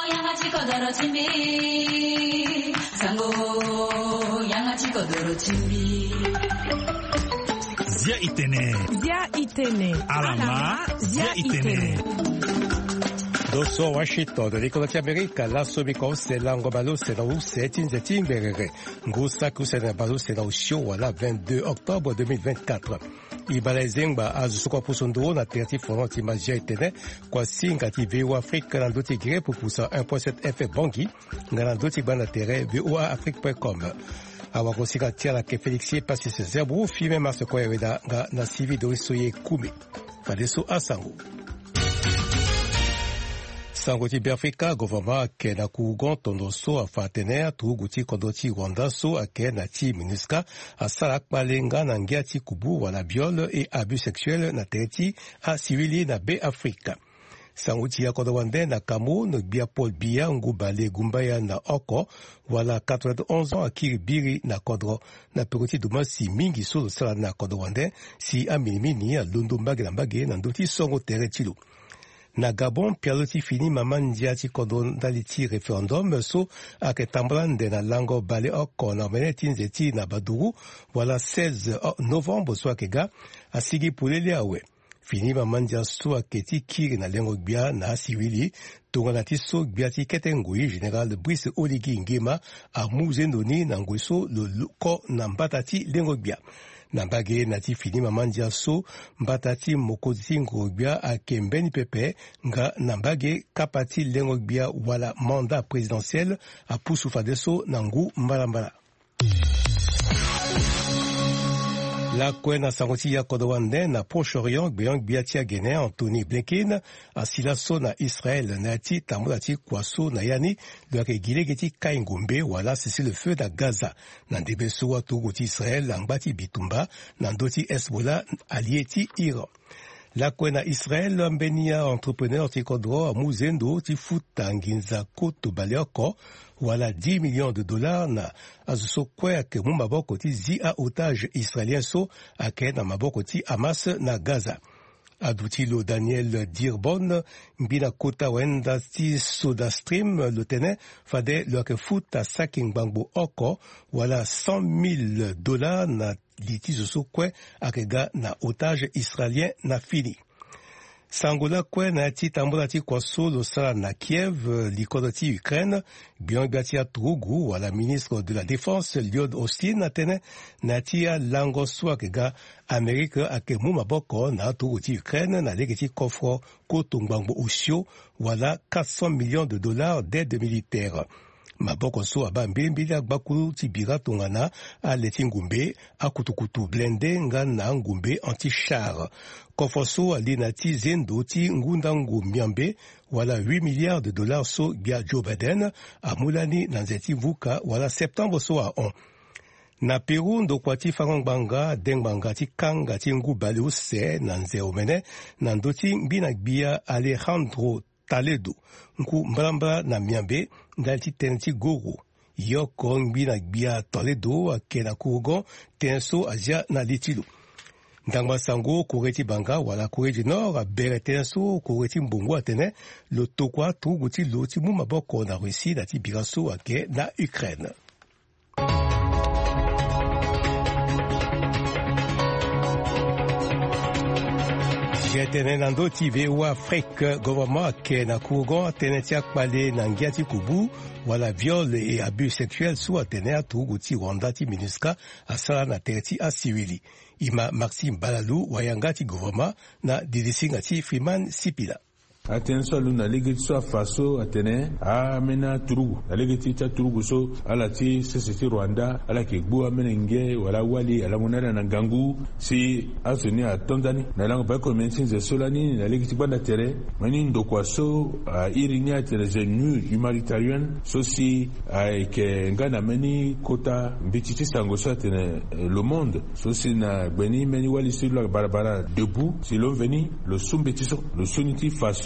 양아치 거더러 진비 상고 양아치 거더러 진비 Zia Itene. Alama Zia Itene. Dosso Washington, ricordi America, la Sobico, c'est l'angobalo, c'est dans c'est in the Timberere. Ngusa Kusena Balu, c'est dans show, la 22 octobre 2024. Ibalezengba, Azuko Pusundo, na terti fonti magia Itene, kwa singa ti VOA Afrique, Nandoti Gire, pour pousser 1.7 FM Bangui, Nandoti Banatere, voaafrique.com. Awakosika tiala ke Félixie passe ce zerbo filme masa ko yeda na civi do soye kume fadeso asango sango ti Afrika gouvernement ke na kugon tondo so afatener tu guti kodoti Rwanda so ake na ti MINUSCA asala palenga na ngia ti kubu wala viol et abus sexuels na tereti a civili na be Afrika. Sanguti ya Kodowande na Cameroun, Bia Paul Bia, Ngubale Gumbaya na Oko, wala 91 ans akiri biri na Kodro, na Peruti Duma si mingi solo sala na Kodowande, si aminimini ya Lundu Mbage na Mbage na Ndoti Songo Tere Chilo. Na Gabon, Pialoti fini mamandia ti Kodondaliti referendum, so ake tamblande na lango bale Oko na meneti nzeti na Baduru, wala 16 novembre so akega, asigi pulele awe. Fini mamandia so aketi kiri na lengo gbia na siwili, tonganati so gbia ti ketengui General Brice Oligi Ngema a muzendoni na ngweso loko na mbatati lengo gbia. Nambage nati fini mamandia so mbatati mokozi ngogbia a kembeni pepe nga nambage kapati lengo gbia wala mandat présidentiel a pusu fadeso nangu mbalambala. La Kwena Sangoti ya Kodowande na Proche-Orient Gbeang Biatia Guinée Anthony Blinken asilaso na Israël na ti tamulati kwaso na yani lwake gilegeti kaingombe wala sisi le feu da Gaza na debeso wa togoti Israël langbati bitumba na ndoti Hezbollah alieti Iran. La Kwena Israël mbenia entrepreneur ti kodro muzendo ti futa nginza koto baleoko wala 10 millions de dollars na azuso kwe ake mu maboko ti zi a otage israélien so ake na maboko ti Hamas na Gaza. Adutilo Daniel Dirbon mbina kota wenda ti Soda Stream le tene fade lo ake futa saking bangbo oko wala 100 000 dollars na litizo so kwe ake ga na otage israélien na fini. Sangola kwe na ti tambola ti kwaso lo sala na Kiev likodo ti Ukraine biang biatia Trugu wala ministre de la défense Lloyd Austin atene na ti ya lango swake ga Amerique ake mu maboko na Trugu ti Ukraine na lege ti kofro koto ngbango usio wala 400 millions de dollars d'aide militaire. Maboko so abambe mbili agbakulu ti bira tongana a leti ngumbe a kutukutu blende nga na ngumbe anti-char. Kofoso ali na ti zendo ti ngundangu miambe wala 8 milliards de dollars so bia Joe Biden a mulani na nzeti vuka wala septembre so a on. Na Peru ndokwa ti farangbanga dengbanga ti kanga ti ngubale use na nze omene na ndoti mbina gbia Alejandro Toledo nku mbalamba na miambe ndali ti tene ti goro yoko mbina gbia Toledo ake na kurugon tenso azia na litilo. Ndangba sango kore ti banga wala kore du nord abere tenso kore ti mbongo atene lo tokwa tugu ti lo ti mu maboko na Russie na ti biraso ake na Ukraine. Tene nando ti VOA Afrique gouvernement ke na kurugon tene ti akpale na ngia ti kubu wala viol et abus sexuels so atene atugu ti Rwanda ti MINUSCA asala na tere ti asiwili. Ima Maxime Balalu wayanga ti gouvernement na didisinga ti Freeman Sipila. Atene so luna legiti so faso atene amena turugu legiti ta turugu so ala ti seseti Rwanda ala ke gbo amena nge wala wali ala monara na gangu si asuni a Tanzania na lango ba ko mensin ze solani na legiti banda tere mani ndokwa so irinya tere zenu humanitarian so si ke ngana meni kota mbiti sango so atene le monde so si na gbeni meni wali sur la barabara debout si l'on veni le sumbeti so le suniti faso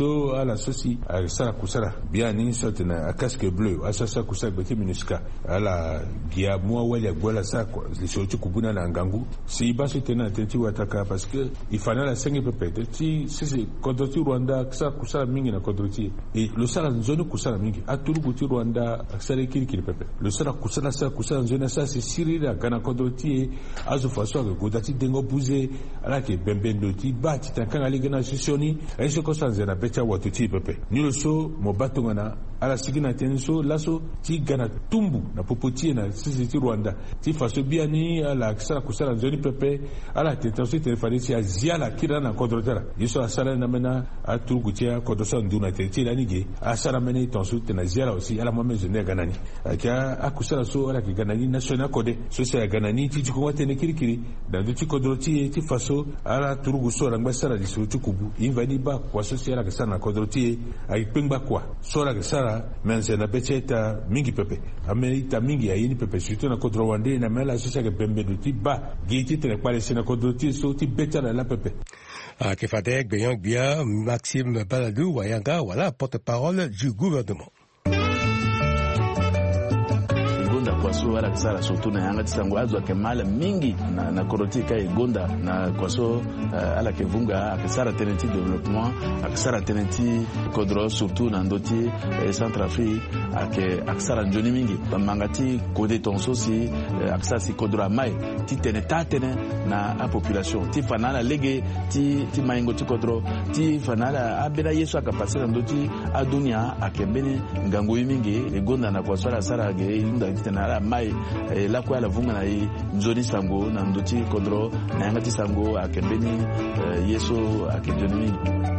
so ala sosi a sara kusara bien ni sorte na casque bleu asasa kusara beti minuska ala gia moi wale gola sa les sotu kubuna na ngangu si baso tena tenti wataka parce que il fallait la 5 pepe ti c'est contre Rwanda kusara mingi na contre ti et le sala nzoni kusara mingi aturu kuti Rwanda sala kiri pepe le sala kusara nzoni ça c'est sirira kana contre ti azo faso que godati dengo buze ala ke bembendo ti bati tankanga ligana sisioni aiso ko sanzena becha watu ti pepe ni le so mo batongana ala sigina tenso laso ti gana tumbu na popoti na sisi ti Rwanda ti faso biani ala kusara nzoni pepe ala tenso telefalisi azia la kira na kodrotera yiso asala na mena aturu tia kodosa nduna ti la nige asala mena tenso tena ziala aussi ala mo mezene ganani aka akusala so ala ki ganani national code so c'est ganani ti ko watene kirikiri dans ti kodroti ti faso ala turu so rangba sala di so tukubu invani ba kwa so sala ka sana kodroti ai pengba kwa so la ka sala mense na becheta mingi pepe amerita mingi ya yini pepe surtout na kodro wande na mela so sa ka bembe do ti ba giti tele pale sina kodroti so ti becha la pepe Kefadek Beyang Bia Maxime Baladou Wayanga voilà porte-parole du gouvernement. Kwaso wala kisara surtout na yanga tisango azwa kemala mingi na koroti kai gonda na kwaso ala kevunga akisara tenenti développement akisara tenenti kodro surtout na ndoti Centrafrique akisara njoni mingi bamangati kode tonso si akisara si kodro mai ti tenetane na a population ti fanala lege ti maingo ti kodro ti fanala abela yesu akapasira ndoti adunia akembeni ngango mingi gonda na kwaso ala sara ge inda tena mai la kwa la vunga na nzoni sango na ndoti kodro na yangati sango akembeni yeso akembeni.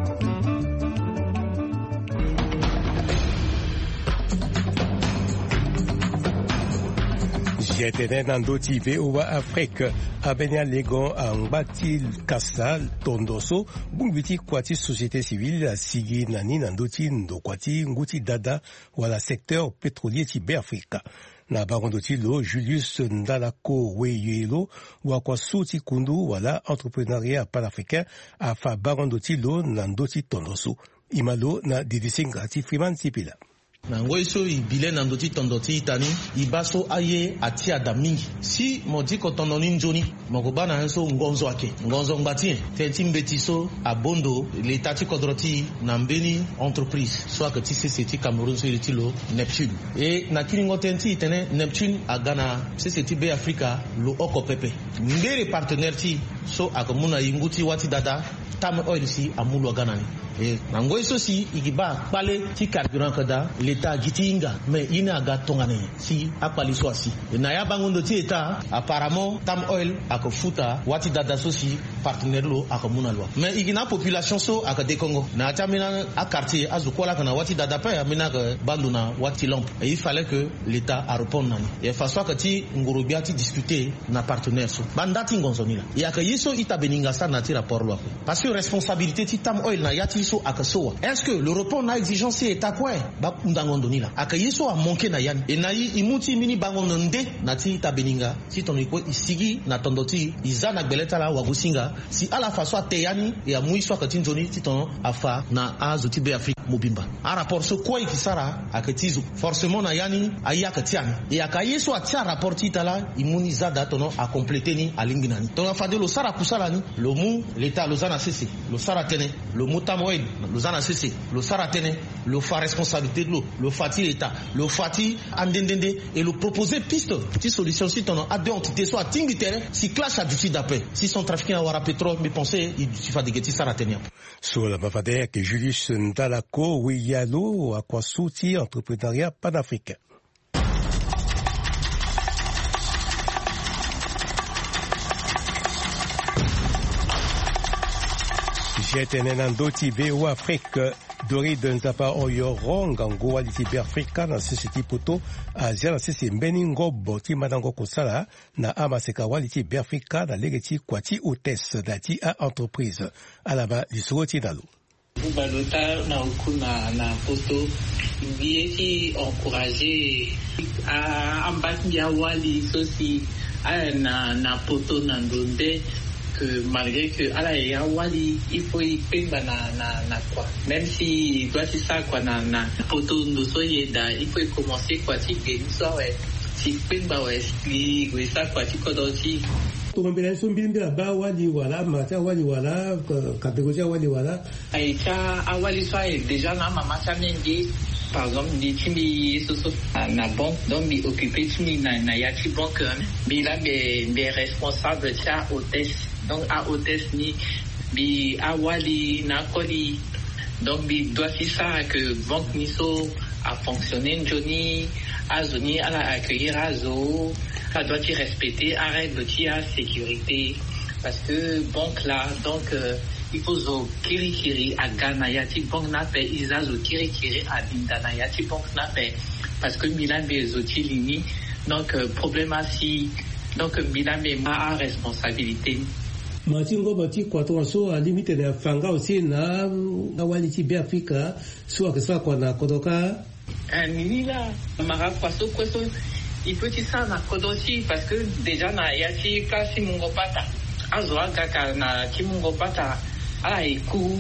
J'étais dans d'autres VOA Afrique, à Benya Legon, à Mbati Kassa, Tondoso, Bungbiti Kwati Société Civile, Sigi Nani, Nandoti, Ndokwati, Nguti Dada, ou à la secteur pétrolier Tibé Africa. Na barondoti lo Julius Ndalako Weyelo ou à quoi Souti Kundu, voilà entrepreneuriat panafricain, à fa barondoti lo Nandoti Tondoso. Imalo na Didisingrati Freeman Tipila. na ngoiso ibile na ndoti tondoti itani ibaso aye ati adamingi si modi ko tondoni njoni mokobana hanso ngonzo ake ngonzo ngati tenti mbetiso abondo letati kodroti na mbeni entreprise soit que ti CCT Cameroun so itilo Neptune et na kiringo tenti tene Neptune agana CCT Be Africa lo okopepe ngere partenaire ti so akomuna inguti wati dada tam oil si amulu aganani et na ngoiso si ikiba pale ti carburant kada l'État gitinga mais ina aga tongane si apali so asi na ya bangondo ti État apparemment tam oil akofuta wati dada so si partenaire lo akomuna lwa mais igina population so akade Congo na tamina a quartier azukola kana wati dada pa amina ka banduna wati lampe et il fallait que l'État a répondre nani et façon que ti ngorobia ti discuter na partenaire so bandati ngonzoni la ya ka yiso itabeninga sa na ti rapport lo parce que responsabilité ti tam oil na yati so akasoa est-ce que le report na exigence État quoi ba ndangondoni la akayiso a manqué na yan et na imuti mini bangondo nde na ti tabeninga si toniko isigi na tondoti izana gbeleta la wagusinga si ala façon ateyani et a muiswa katinjoni ti ton afa na azuti Be Afrique mobimba a rapport so quoi ikisara aketizo forcément na yani ayaka tiani et akayiso atia rapport ti tala imuni zada tono a compléter ni alinginani ton afade lo sara kusala ni lo mu l'État lo zana cessé lo sara tene lo mutamoed lo zana cessé lo sara tene lo fa responsabilité de lo fati l'État lo fati andendende et le proposer piste ti solution si ton a deux entités soit tingi terrain si clash à duty d'appel si son trafiquant à wara pétrole mais penser il fa de geti sara tene sur la bavade que Julius Ndalako Weyalo à quoi souti entrepreneuriat panafricain. J'étais Nandoti Veo Afrique Dori de Nzapa Oyoron Gango Aliti Be Africa na Société Poto Asia na Sisi Mbeningo Boti Madango Kosala na Amaseka Waliti Be Africa na Legeti Kwati Hôtesse Dati à entreprise à la bas du Soroti Nalo. Balota na ukuna na poto bieki encourager à ambat ya wali sosi na poto na ndonde que malgré que ala ya wali il faut y pemba na quoi. Même si doit c'est ça quoi na poto ndo so yeda il faut commencer quoi ti geni so ouais. Si pemba ouais si ça quoi ti kodoti. Tumbira sumbimbira ba wali wala mata wali wala kategoria wali wala. Aicha awali so déjà na mama cha mengi. Par exemple, des timi soso na banque donc mi occupé timi na yati banque mi là des responsables cha hôtesse donc à hôtesse ni bi awali na koli donc bi doit faire ça que banque ni so a fonctionner Johnny azoni à la accueillir azo ça doit y respecter arrête de tia sécurité parce que banque là donc il faut zo kiri à Ghana yati bank na pe izazo kiri à Bindana yati bank na pe parce que Milan des outils lini donc problème si donc Milan mais ma responsabilité Matingo bati kwa to so a limite de fanga aussi na wali ti be Afrika so akisa kwa na kodoka ni là mara kwa so il peut dire ça na kodosi parce que déjà na yati kasi mungo pata azo agaka na kimungo pata ala iku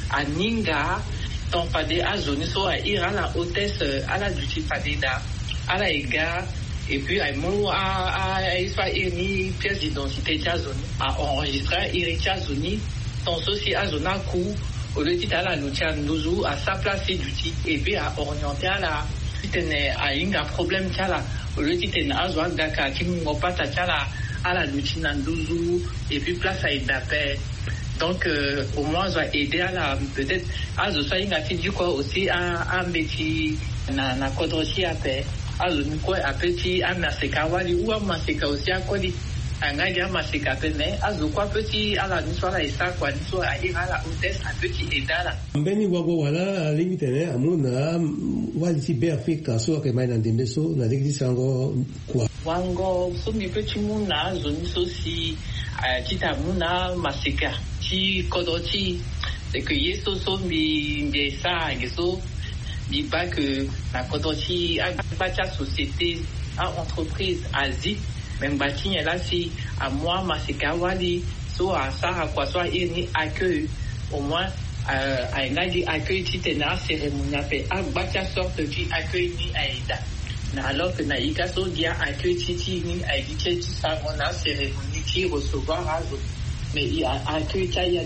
aninga ton pade azoni so a ira la hôtesse ala du pade da ala ega et puis à mon soit ni pièce d'identité jazoni a enregistré iricha zoni ton soci azona ku au lieu de la lucha nduzu à sa place du et puis à orienter à la tenait à inga problème chala au lieu de tenir azwa gaka kimungo pata chala à la lucha nduzu et puis place à idape. Donc, au moins, ça va aider à la, peut-être, à ce soit du quoi aussi, à petit, na kodrochi à paix, à ce quoi, à petit, à maseka wali, ou à maseka aussi à koli, à ngaïa maseka pene, à ce quoi petit, à la niswa la isa, quoi, niswa à ira la hôtesse, à petit aida là. Mbeni wago wala, limite, amuna, wali si be Afrika, so que maïna ndembeso, na l'église ango, quoi. Wango, so mi petit mouna, zoni so si, tita mouna, maseka. Ti kodoti c'est que yeso so mi sa yeso mi pas que la kodoti a bâti société a entreprise Asie même bâti là si à moi masika wali so à ça à quoi soit il accueil au moins à un accueil ti tena cérémonie fait a bâti sorte qui accueil ni aida na alors que na ikaso dia accueil ti ni aidi ti ça on a cérémonie qui recevoir à mais il y a accueil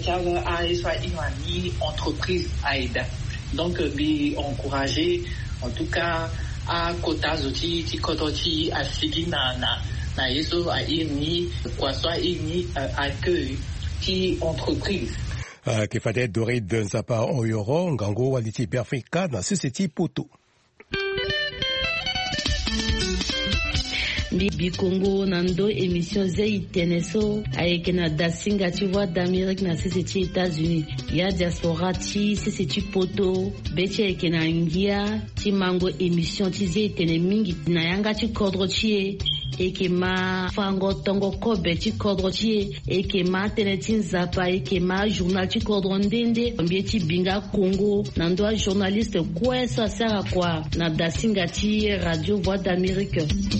à soit une entreprise AIDA. Donc, encourager, en tout cas, à Kota Zoti, Tikototi, à Sigina, na yeso, à Irni, quoi soit Irni, accueil, qui entreprise. Qui fait Dorid Nzapa Oyoro, Ngango, Waliti Perfika, na Société Poto. Bibi Congo nando émission Zé Teneso avec na dasinga tu vois d'Amérique na c'est États-Unis ya diaspora ti c'est poto beche avec na India ti mango émission ti Zé Tene mingi na yanga ti kodro ti et que ma fango tongo kobe ti kodro ti et que ma tenetin zapa et que ma journal ti kodro ndende mbie ti binga Congo nando journaliste quoi ça sert à quoi na dasinga ti radio Voix d'Amérique.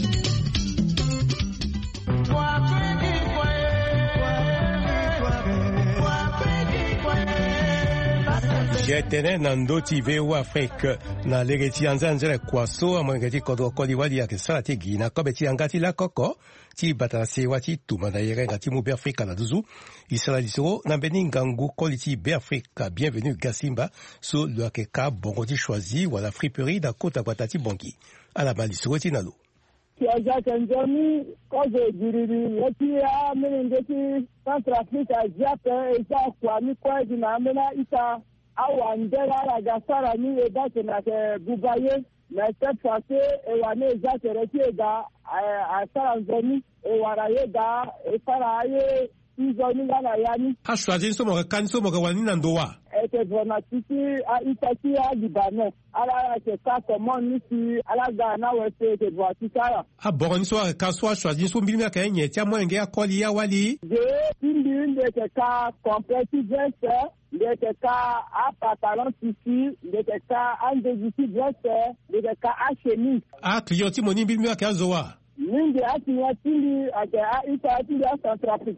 Jetene nando ti vewa Afrique na legeti anzanzere kwaso amangeti kodo koliwali ya kesati gina kobeti angati la koko ti batase wati tumana yere ngati mu Afrika na duzu isala disoro na beningangu koliti be Afrika bienvenue Gasimba so le keka bongoti choisi wala friperie da kota kwatati bongi ala balisoro ti nalo Kiaja Tanzania koze jiriri yati ya menengeti Centrafrique Aziate esa kwa mi kwa jina amena ita awa ndela la gasara ni eda na ke bugaye mais cette fois-ci e wane eza tereti ega asara nzoni e waraye ga e faraye izoni ngana yani ashwazi nsomo ka kanso mo ka wani na ndowa ete vonatiti a itati a Libanon ala ke ka comment ni si ala Ghana wese te voitikara a boroni so ka so ashwazi nso mbili ka enye tia mo enge akoli ya wali de tindi de ke ka complète veste de ke ka a pantalon tissu de ke ka en début veste de ke ka a chemise a clienti moni mbili ka zowa Nindi atinya tindi ake a ita tindi a Centrafricain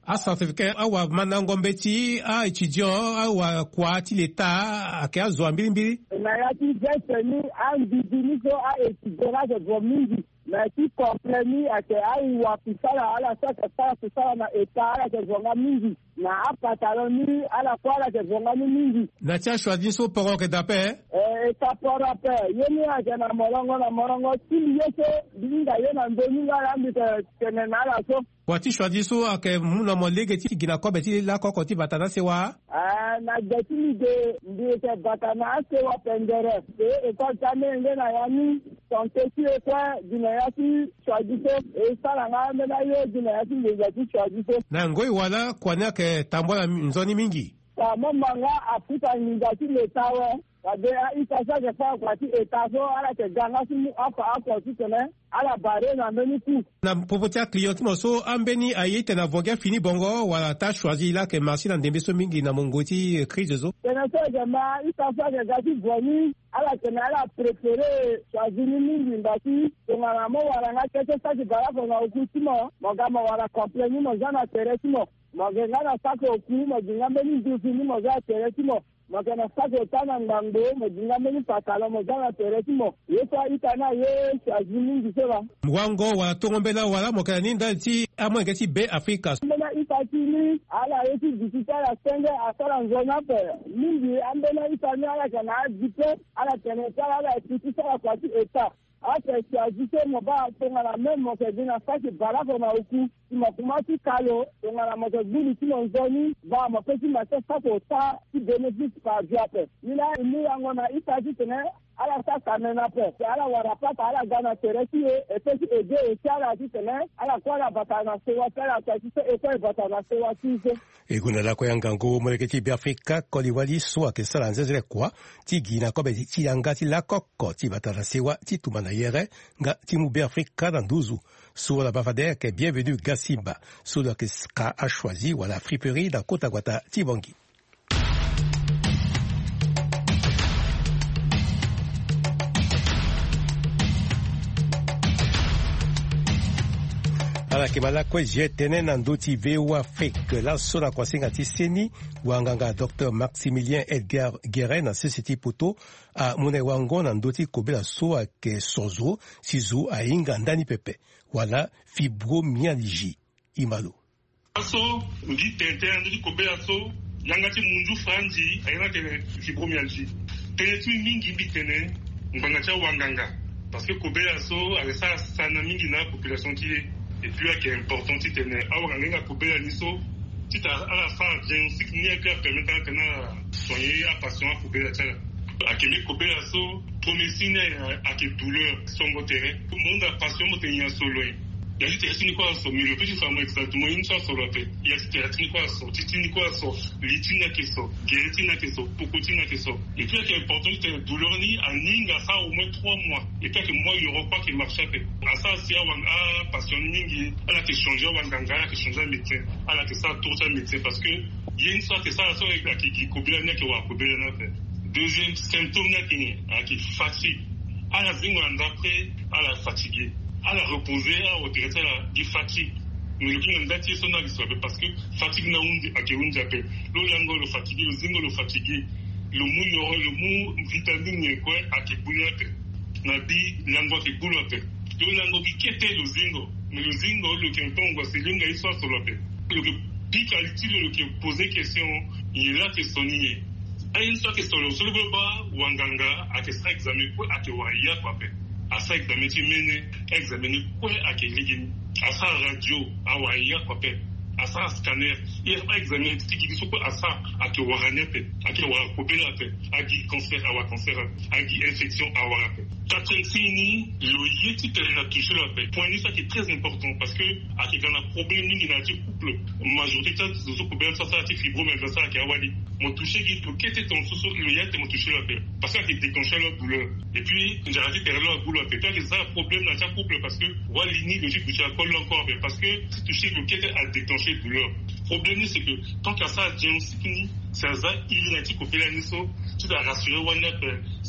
a certificat awa manangombe a étudiant awa kwa ti l'état ake azo mbili na ya ti jeteni an bidini so a étudiant de gomingi na ti kompleni ake ai wa pisala ala saka pisala na eta ala ke zonga mingi na apataloni ala kwala ke zonga mingi na tia choisi so poro ke dape eta poro pe yeni ake na morongo ti yese binga yena ndoni ngala mbite kenena ala so wati choisi so ake muna molege ti gina ko beti la ko ti batana sewa na getili de ndike batana sewa pendere e ko tane ngena yani kontesi kwa dina yati choisi so e sala ngana na yo dina yati ngati choisi so na ngoi wala kwania ke tambona nzoni mingi mama nga afuta ngati letawe Ade itasa ke fa kwati etaso ala ke ganga simu apa tene ala bare na meniku na popotia client mo so ambeni ayete na voga fini bongo wala ta choisi la ke marché na ndembeso mingi na mongoti crise zo tena so jama itasa ke gati boni ala ke na ala préféré choisi mingi ndati ngana mo wala na kete sa ki bara ko na ukutimo mogama wala complain mo jana teresimo mogengana sako okumo jingambe ni ndufini mo za teresimo makana sako tana ngambo mojinga meni patalo mojanga teresimo yeso itana ye chajimingi seba mwango wa tongombela wala mokana ninda ti amwe ti be Afrika mbena itatini ala yesi digital senge asala nzona pe mingi ambena itani ala kana dipe ala tenetala ala tikisa kwa ti eta ate chajiso moba tongala memo ke dina saki barako na uku makumati kalo tongala motoguli timonzoni ba mapesi mate sako ta ti benefit pa jape nila ni angona itaji tene ala saka mena pe ala warapata ala gana teresi e pesi ede e ala ti tene ala kwala batana sewa ala taji se e kwa batana sewa tise eguna la ko yangango moleke ti Afrika ko liwali so ke sala nzezele kwa ti gina ko be ti yanga ti la kokko ti batana sewa ti tumana yere nga ti mu Afrika na nduzu sur la bavadère que bienvenue Gassimba sur le que a choisi ou la friperie dans Kotagwata Tibangi. ala kimala kwe jetene na ndoti vewa fake la sona kwa singa tiseni wanganga Dr Maximilien Edgar Guérin na Société Poto a mune wango na ndoti kobela soa ke sozo sizu a inga ndani pepe wala fibromyalgie imalo aso ndi tente ndi kobela so yangati mundu franji ayana ke fibromyalgie tenetu mingi bitene nganga cha wanganga parce que kobela so alesa sana mingi na population qui et puis qui est important ti tene awanga kobela niso ti ta à la fin diagnostic ni que permettre que soigner à patient kobela tala akemi kobela so promesine ake douleur songo terrain tout le monde a patient mo tenya solo ya ti terrain ni kwa so mais le petit femme exactement une chose solo pe ya ti terrain ni kwa so ti ni kwa so litina ke so guéritina ke so pokotina ke so et puis qui est important c'est douleur ni aninga ça au moins 3 mois et puis que moi il y aura pas qui marche pe à ça c'est à patient ningi ala ke changer wanganga ala ke changer médecin ala ke ça tout ça médecin parce que il y a une sorte que ça so qui kobela ne ke wa kobela na pe deuxième symptôme qui est fatigue à la zingue d'après à la fatiguée à la reposer au directeur de fatigue mais le qui n'a pas son avis parce que fatigue n'a un à qui on appelle le lango le fatigué le zingue le fatigué le mou vitamine quoi à qui bouillotte n'a dit lango qui bouillotte le lango qui était le zingue mais le zingue le qui entend c'est l'inga il soit sur la paix le pique à l'utile le qui poser question il est là que sonnier a une sorte de solution globale wanganga a que ça examiner quoi a que waya quoi fait a ça examiner tu mène examiner quoi a que ligin a ça radio a waya quoi fait a ça scanner il a examiner tu qui sont quoi a ça a que warane fait a que wa kobela fait a qui cancer a qui infection a wa fait 86 ni le yeti que la touché la fait point ça qui est très important parce que a que dans un problème ni dans le couple majorité de ce problème ça c'est fibromyalgie ça qui a wali mon touché qui était ton sous le yeti mon touché la fait parce que qui déclenche la douleur et puis j'ai arrêté de la douleur fait toi que ça problème dans le couple parce que wali ni logique du alcool encore parce que si touché le qui a déclenché douleur problème c'est que tant que ça diagnostic ni c'est ça il a dit que la niso tu dois rassurer one up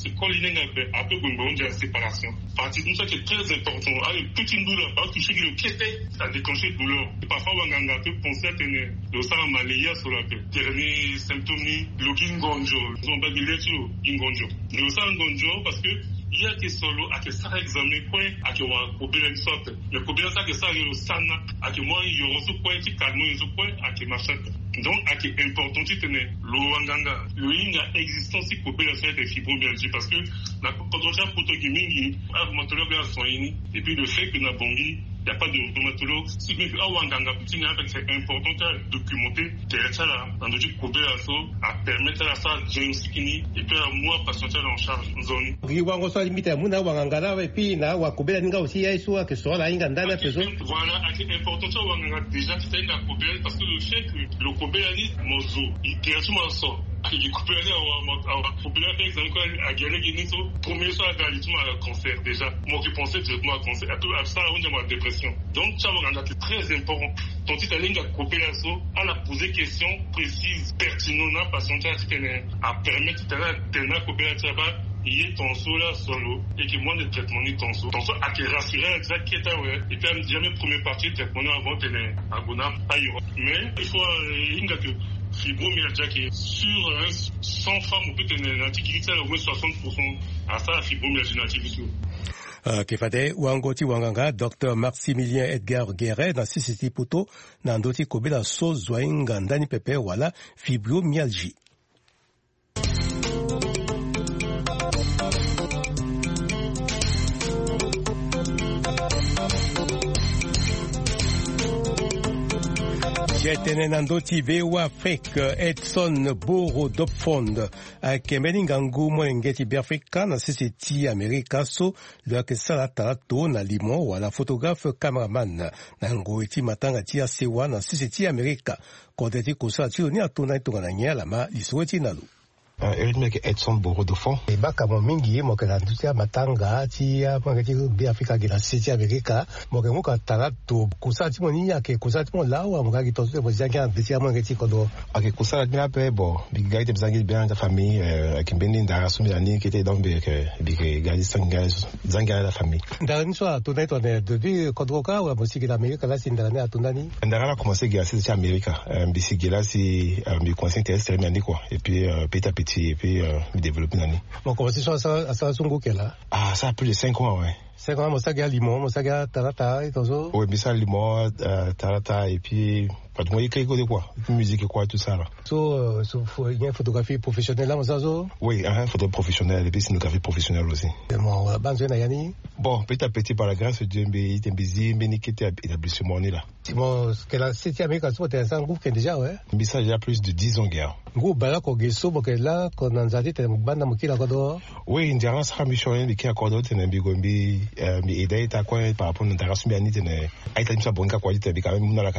c'est quand l'inenga après on dit la séparation. Partie de ça qui est très important. Une petite douleur, pas toucher le pied, ça déclenche une douleur. Parfois Wanganga peut penser à tenir le sang malaya sur la paix. Dernier symptôme, le gingonjo. Ils ont pas dit le gingonjo. Le sang gingonjo parce que il y a des solos à que ça examiner point à que on problème sorte mais problème ça que ça le sana à que moi il y aura ce point qui calme ce point à que machin donc à que important tu tenais le wanganga le inga existence qui problème ça des fibromyalgie parce que la potentiel protogymingi a rhumatologue à soigner et puis le fait que na bongi il n'y a pas de rhumatologue si bien que wanganga petit c'est important de documenter ça là dans le truc problème à permettre à ça diagnostiquer et puis à moi patienter en charge zone limite muna wangangala et puis na wakubela ninga aussi yaiswa que soit la inga ndana peso voilà c'est important ça wanganga déjà c'est la kubela parce que le fait que le kubela ni mozo il tient sur mon sort il kubela à kubela par exemple à gagner giniso premier ça à le cancer déjà moi qui pensais directement à cancer à tout ça on dit la dépression donc ça wanganga c'est très important ton titre linga kubela so à la poser question précise pertinente patienter à permettre de kubela ça va il est tonso là solo et que moins de traitement ni tonso à te rassurer exact qui est ouais et puis jamais première partie de traitement avant tenir à gona pas y mais il faut inga que fibromyalgie qui est sur 100 femmes on peut tenir l'antiquité au moins 60% à ça fibromyalgie native Kefade wangoti wanganga Dr Maximilien Edgar Guéret dans CCT Poto na ndoti kobela so zwainga ndani pepe wala fibromyalgie. Jetene nandoti vewa Afrique Edson Boro Dopfond akemeli ngangu mwengeti Biafrika na CCT Amerika so lwake sala talato na limo wala photographe cameraman na ngoiti matanga tia sewa na CCT Amerika kodeti kosa tio ni atuna itungana nyala ma lisweti nalu Eritmeke Edson Boro Dopfond baka mingi moke na tutia matanga tia mwengeti Biafrika gila CCT Amerika moke muka talato kosa timo ni yake kosa timo lawa mukaki tosu bozangi na betia mwengeti kodo ake kosa timo pe bo bigite bezangi bien la famille kimbeni ndara sumiani qui était dans big gali zanga la famille ndara ni so atuna to ne depuis kodroka wa musiki d'Amérique là sindara ne atunani ndara la commencé gila CCT Amerika bisiki là si mi conseil terrestre mi quoi et puis petit à petit et puis mi développer nani bon commencé so ça songo là ça a plus de 5 ans ouais 5 ans mosaga limon mosaga tarata et tout ça oui mais ça limon tarata et puis pratiquement il crée quoi musique et quoi tout ça là so il y a une photographie professionnelle là ça oui un photo professionnel et puis scénographie professionnelle aussi bon banzo na yani bon petit à petit par la grâce de Dieu il était busy mais qui était établissement là bon que la 7e Amérique c'est un groupe qui est déjà ouais mais ça déjà plus de 10 ans gars groupe bala ko geso boke là qu'on anzati te banda mukila kodo oui ndira sa mission ni ki akodo te na bigombi mi idée ta quoi par rapport à la Sumbia ni te na aita msa bonga kwa ite quand même muna la quand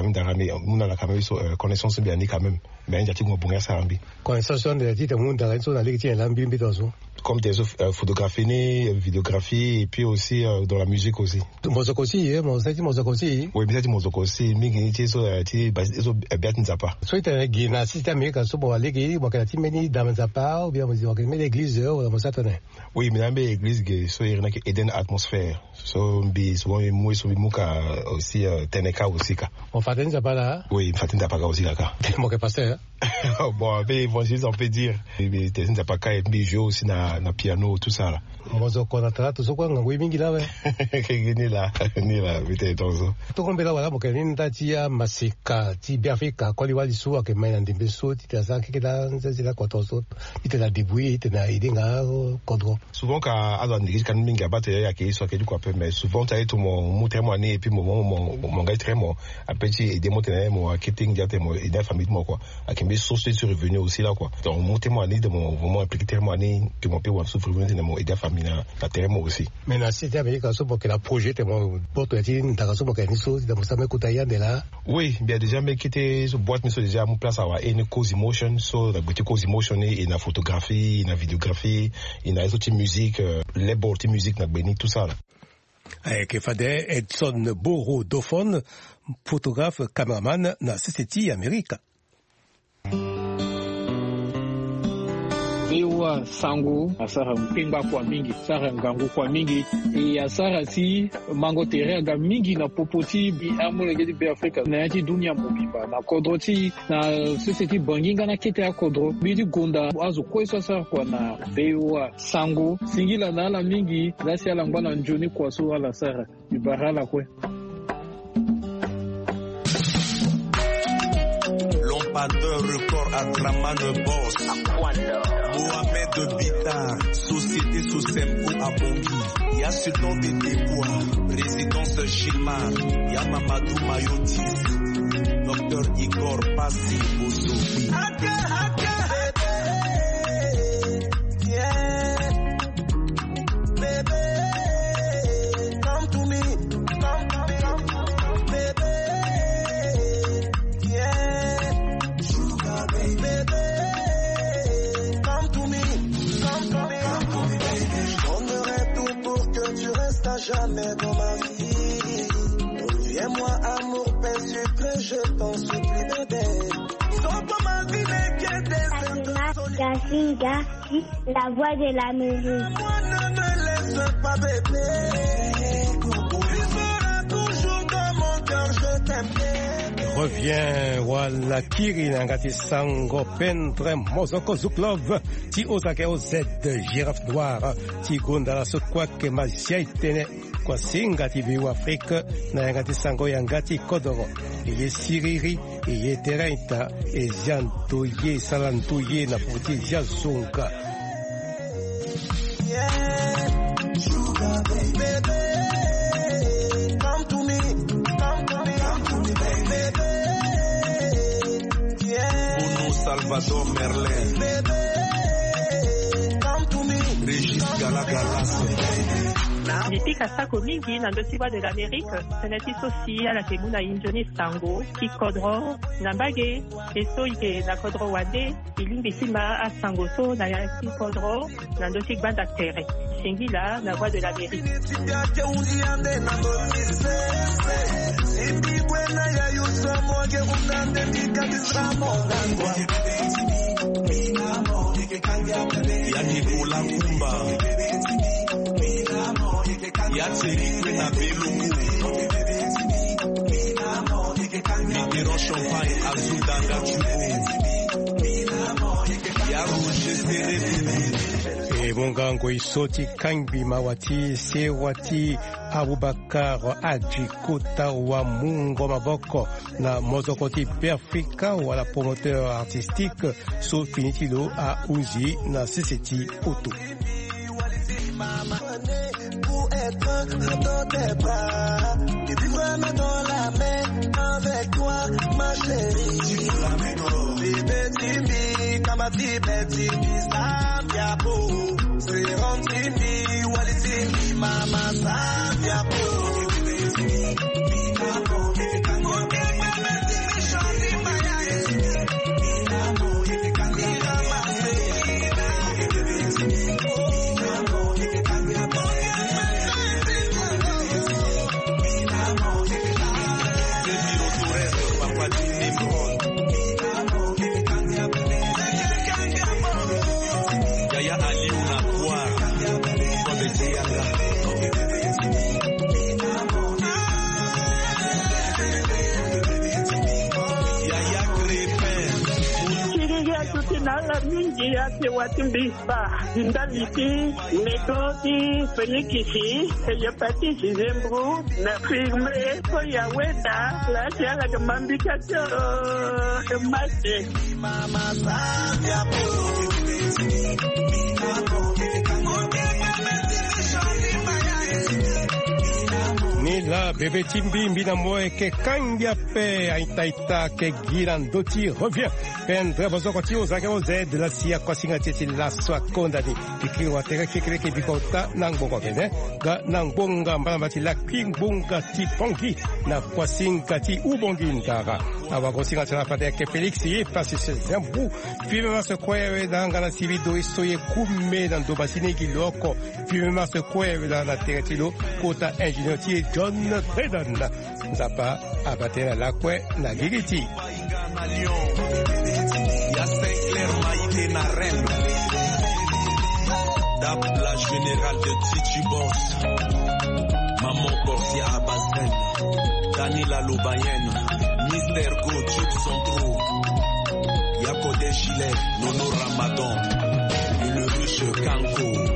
même connaissance bien quand même mais njati ngo bonga sa ambi connaissance de ti te munda la so na leki la ambi mbitozo comme des photographies vidéographie et puis aussi dans la musique aussi mozoko aussi mozoko aussi oui mais mozoko aussi mingi ti so ti so biat nzapa so ite gina système Amérique so bo leki bo kana ti meni dans nzapa ou bien mozi ok mais l'église ou mo satane oui mais nambe église ge so irina ke Eden atmosphère so mbi so mo so muka aussi teneka aussi ka on fait nzapa là oui fait nzapa aussi là ka mo ke pasteur bon avec évangile on peut dire mais nzapa ka et mbi jouer aussi na piano tout ça là mozoko na tala so kwa ngwe mingi là ouais ni là vite tonzo to kombela wala mo ke ni ndati ya masika ti Biafrika kwa liwali suwa ke mai ndimbe so ti tasa ke la nzela kwa toso ite la débrouiller ite na idinga kodro souvent ka azo ndiki kan mingi abate ya ke so ke quoi mais souvent ta eto mon témoigner et puis mon gars très mo apeti et démonter mo marketing diate mo et famille mo quoi akimbe source sur revenu aussi là quoi donc mon témoigner de mon vraiment impliqué témoigner que mon père souffre de mon et famille na terme aussi mais na cité Amérique so pour que la projet mon porte ti ndaka so pour que ni so de ça me kutaya de là oui bien déjà mais quitter so boîte mais so déjà mon place à une cause emotion so la beauté cause emotion et na photographie na vidéographie et na autre musique les bords musique na beni tout ça là que fade Edson Boro Dopfond photographe cameraman na CCT America. bewa sango asara mpemba kwa mingi sara ngangu kwa mingi e asara si mango tere ga mingi na popoti bi amulege di Afrika na yati dunia mobimba na kodroti na society banginga na kete ya kodro bidi gonda azu kweso asara kwa na bewa sango singila na ala mingi lasi ala ngwana njoni kwa so ala sara ibarala kwe. L'ambassadeur record à Dramane Boss Mohamed Bita Société Sosembo à Bongi Y'a Sultan de Débois Résidence Gilmar Y'a Mamadou Mayotis Dr Igor Passi Bosofi jamais dans ma vie. Reviens-moi, amour, paix, sucre, je t'en supplie, bébé. Sans toi, ma vie n'est que des Dasinga, la voix de la musique. Moi, ne me laisse pas, bébé. Tu seras toujours dans mon cœur, je t'aime. Revient wala kiri nangati sango pendre mozoko zuklov ti osake oz girafe noire ti gonda la sot kwa ke mazia itene kwa singa ti biwa Afrique na yangati sango yangati kodoro ye siriri ye terenta e janto ye salanto ye na puti jazunga Sugar baby come to me Salvador Merlin Régis Galagalas Nilipika sako mingi na ndosiwa de l'Amérique seneti sosi ala kemuna injoni sango ki kodro na mbage eso ike na kodro wade ilimbi sima a sango so na ya ki kodro na ndosi banda tere singila na voix de l'Amérique Yani Ola Kumba Yatsirikwe na Belugu Mitterrand Champagne Azudanga Chubu Yarouche Seré Mungango isoti Kangbi Mawati Sewati Abubakar Adji Kota wa Mungo Maboko na Mozokoti Perfika wala promoteur artistique sauf Finitilo à Uzi na Siseti Auto. Pour être dans tes bras, et vivre dans la main avec toi, ma chérie. Bébé Timbi, Kamati Timbi, Samia Po, Seron Timbi, Wali Timbi, Mama Samia Po. Nala mingi ate watimbisba ndaliti metodi felikisi yopati zembru na firme ko yaweda la tiala de mambikato mate mama sabia Nila bébé Timbi mbina moe ke kangia pe aitaita ke girandoti revient pendre bozokoti ozake ozed la sia kwasinga tete la swa kondani kikiri wateka kikiri ke bikota nangbongo kene ga nangbonga mbamba ti la kingbonga ti pongi na kwasinga ti ubongi ndara awa kwasinga tena pate ke Felix ye pasi se zembu filme se kwewe danga na sivido istoye kume na ndobasine kiloko filme se kwewe na teretilo kota ingénieur ti John Tredon Zapa abatera lakwe na Dap la générale de Titubos, Maman Portia à Bazen, Danila Lobayenne, Mister Go, Tube Centro, Yako Desgilet, Nono Ramadan, et le riche Kanko.